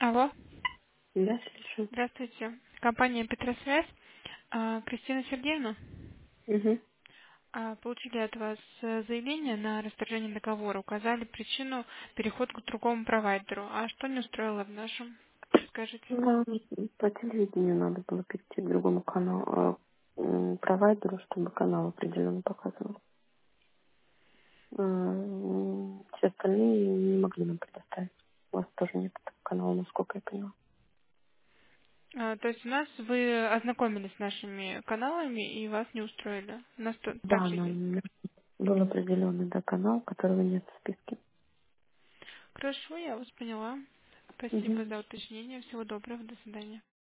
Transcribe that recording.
Алло, Да, слышу. здравствуйте. Компания Петросвязь. Кристина Сергеевна, Угу. получили от вас заявление на расторжение договора, указали причину переход к другому провайдеру. А что не устроило в нашем? Скажите. Да, по телевидению надо было перейти к другому каналу, провайдеру, чтобы канал определенно показывал. Все остальные не могли нам предоставить. У вас тоже нет этого канала, насколько я поняла. То есть у нас вы ознакомились с нашими каналами и вас не устроили. У нас Да, также есть. нам был определенный канал, которого нет в списке. Хорошо, я вас поняла. Угу. Спасибо за уточнение. Всего доброго. До свидания.